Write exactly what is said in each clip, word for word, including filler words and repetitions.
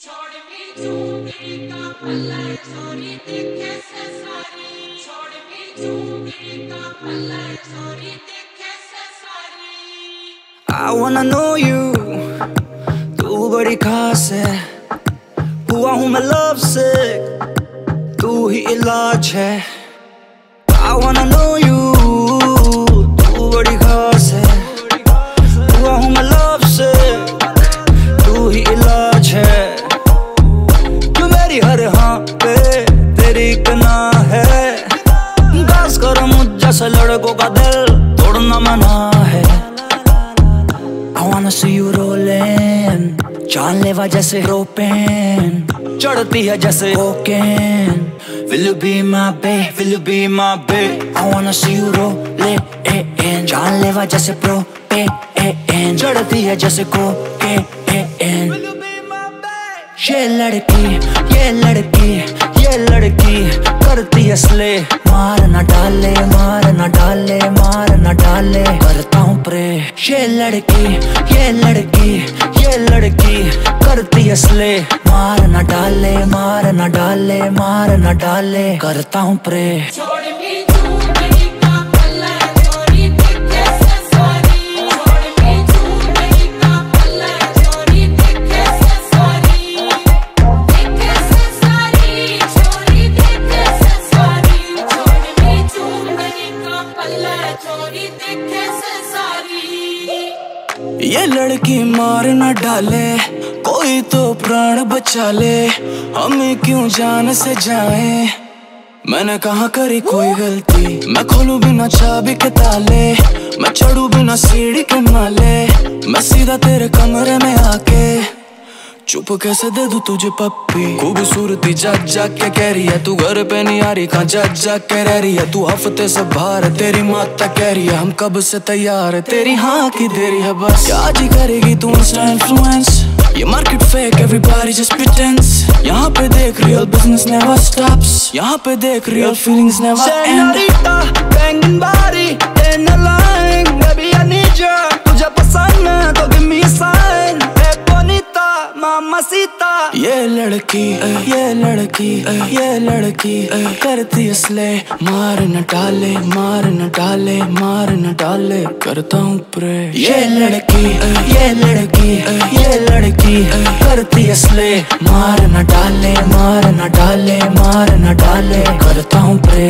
छोड़ भी का पल्ला छोरी देखे से सारी छोड़ भी का पल्ला छोरी देखे से सारी। I wanna know you, तू बड़ी खास है, हुआ हूँ मैं लव से, तू ही इलाज है। I wanna know you, तू बड़ी खास है, हुआ हूँ मैं लव से, तू ही इलाज है। तू मेरी हर हाँ पे तेरी कना है, बस कर मुझ जैसे लड़कों का दिल तोड़ना मना है। I wanna see you rolling, जानलेवा जैसे प्रोपेन, चढ़ती है जैसे cocaine. Will you be my babe? Will you be my babe? I wanna see you rolling, जानलेवा जैसे प्रोपेन, चढ़ती है जैसे कोकेन। ये लड़की, ये लड़की, ये लड़की करती है स्ले, मार न डाले, मार न डाले, मार न डाले, करता हूँ प्रे। ये लड़की, ये लड़की, ये लड़की करती है स्ले, मार न डाले, मार न डाले, मार न डाले, करता हूँ प्रे। ये लड़की मार न डाले, कोई तो प्राण बचा ले, हमें क्यों जान से जाए। मैंने कहाँ करी कोई गलती, मैं खोलूं बिना चाबी के ताले, मैं चढ़ूं बिना सीढ़ी के माले, मैं सीधा तेरे कमरे में आके चुप कैसे दे दूं तुझे पप्पी। खूबसूरती जाग जाग के कह रही है, तू घर पे नहीं आ रही, कहाँ जाग जाग के रह रही है। तू हफ्ते से बाहर है, तेरी माता कह रही है हम कब से तैयार है, तेरी हाँ की देरी है बस। क्या जी करेगी तू इंस्टा इन्फ्लुएंस, ये market fake everybody just pretends. यहाँ पे देख रियल बिजनेस नेवर स्टॉप्स, यहाँ पे देख real feelings never end. Senorita बैंगन बारी in a line, baby I need you, तुझे पसंद है तो गिव मी अ साइन, ए बोनिता मामासीता। ये लड़की, ये लड़की, ये लड़की करती है स्ले, मार न डाले, मार न डाले, मार न डाले, करता हूँ प्रे। ये लड़की, ये लड़की, ये लड़की करती है स्ले, मार न डाले, मार न डाले, मार न डाले, करता हूँ प्रे।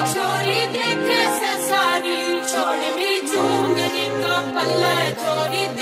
छोड़ भी दूंगी का पल्ला छोरी।